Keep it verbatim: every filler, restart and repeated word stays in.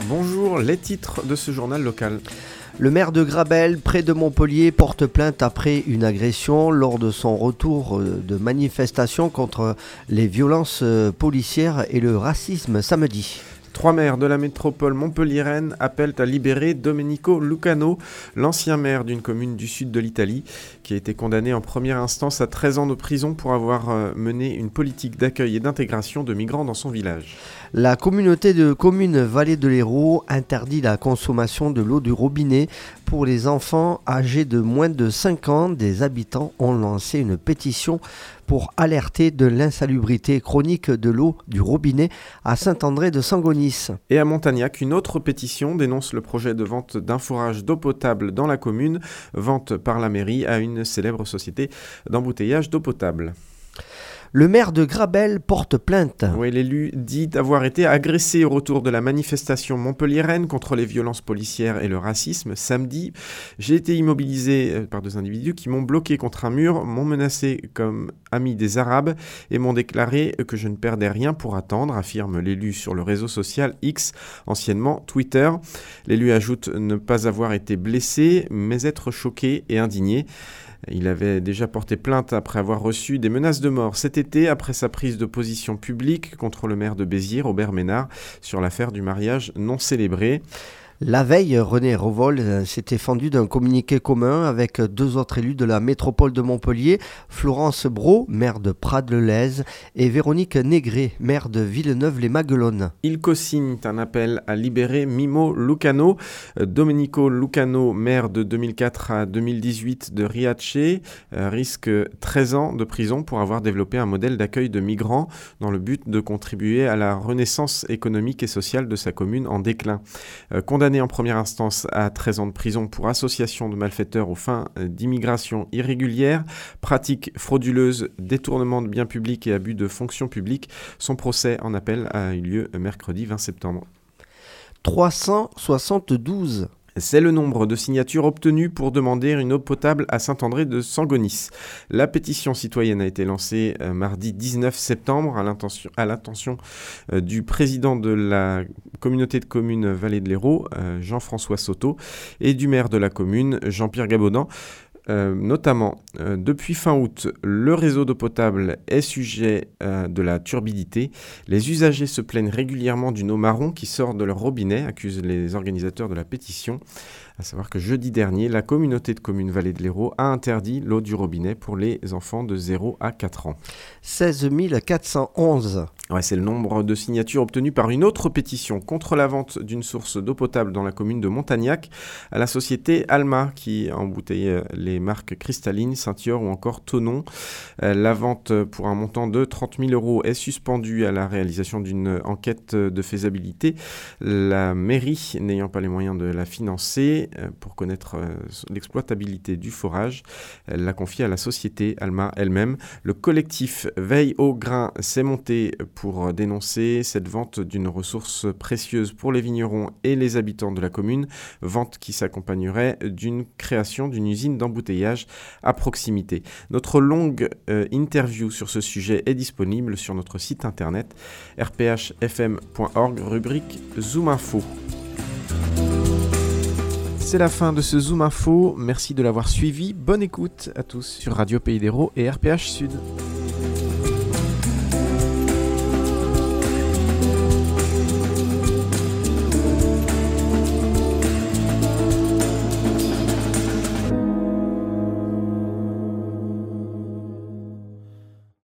Bonjour, les titres de ce journal local. Le maire de Grabel, près de Montpellier, porte plainte après une agression lors de son retour de manifestation contre les violences policières et le racisme samedi. Trois maires de la métropole montpelliéraine appellent à libérer Domenico Lucano, l'ancien maire d'une commune du sud de l'Italie, qui a été condamné en première instance à treize ans de prison pour avoir mené une politique d'accueil et d'intégration de migrants dans son village. La communauté de communes Vallée de l'Hérault interdit la consommation de l'eau du robinet pour les enfants âgés de moins de cinq ans. Des habitants ont lancé une pétition pour alerter de l'insalubrité chronique de l'eau du robinet à Saint-André de Sangonis. Et à Montagnac, une autre pétition dénonce le projet de vente d'un forage d'eau potable dans la commune, vente par la mairie à une célèbre société d'embouteillage d'eau potable. Le maire de Grabel porte plainte. Oui, l'élu dit avoir été agressé au retour de la manifestation montpelliéraine contre les violences policières et le racisme samedi. J'ai été immobilisé par deux individus qui m'ont bloqué contre un mur, m'ont menacé comme ami des Arabes et m'ont déclaré que je ne perdais rien pour attendre, affirme l'élu sur le réseau social X, anciennement Twitter. L'élu ajoute ne pas avoir été blessé, mais être choqué et indigné. Il avait déjà porté plainte après avoir reçu des menaces de mort cet été après sa prise de position publique contre le maire de Béziers, Robert Ménard, sur l'affaire du mariage non célébré. La veille, René Revol s'était fendu d'un communiqué commun avec deux autres élus de la métropole de Montpellier, Florence Brault, maire de Prades-le-Lez, et Véronique Négré, maire de Villeneuve-les-Maguelones. Ils co-signent un appel à libérer Mimo Lucano. Domenico Lucano, maire de deux mille quatre à deux mille dix-huit de Riace, risque treize ans de prison pour avoir développé un modèle d'accueil de migrants dans le but de contribuer à la renaissance économique et sociale de sa commune en déclin. Condamné en première instance à treize ans de prison pour association de malfaiteurs aux fins d'immigration irrégulière, pratiques frauduleuses, détournement de biens publics et abus de fonctions publiques. Son procès en appel a eu lieu mercredi vingt septembre. trois cent soixante-douze. C'est le nombre de signatures obtenues pour demander une eau potable à Saint-André de Sangonis. La pétition citoyenne a été lancée euh, mardi dix-neuf septembre à l'intention, à l'intention euh, du président de la communauté de communes Vallée de l'Hérault, euh, Jean-François Soto, et du maire de la commune, Jean-Pierre Gabaudan. Euh, notamment, euh, depuis fin août, le réseau d'eau potable est sujet euh, de la turbidité. Les usagers se plaignent régulièrement d'une eau marron qui sort de leur robinet, accusent les organisateurs de la pétition. À savoir que jeudi dernier, la communauté de communes Vallée de l'Hérault a interdit l'eau du robinet pour les enfants de zéro à quatre ans. seize mille quatre cent onze. Ouais, c'est le nombre de signatures obtenues par une autre pétition contre la vente d'une source d'eau potable dans la commune de Montagnac à la société Alma qui embouteille les marques Cristalline, Saint-Yor ou encore Tonon. La vente pour un montant de trente mille euros est suspendue à la réalisation d'une enquête de faisabilité. La mairie, n'ayant pas les moyens de la financer, pour connaître l'exploitabilité du forage, elle l'a confiée à la société Alma elle-même. Le collectif Veille au grain s'est monté pour dénoncer cette vente d'une ressource précieuse pour les vignerons et les habitants de la commune, vente qui s'accompagnerait d'une création d'une usine d'embouteillage à proximité. Notre longue euh, interview sur ce sujet est disponible sur notre site internet r p h f m point org, rubrique Zoom Info. C'est la fin de ce Zoom Info, merci de l'avoir suivi, bonne écoute à tous sur Radio Pays d'Hérault et R P H Sud.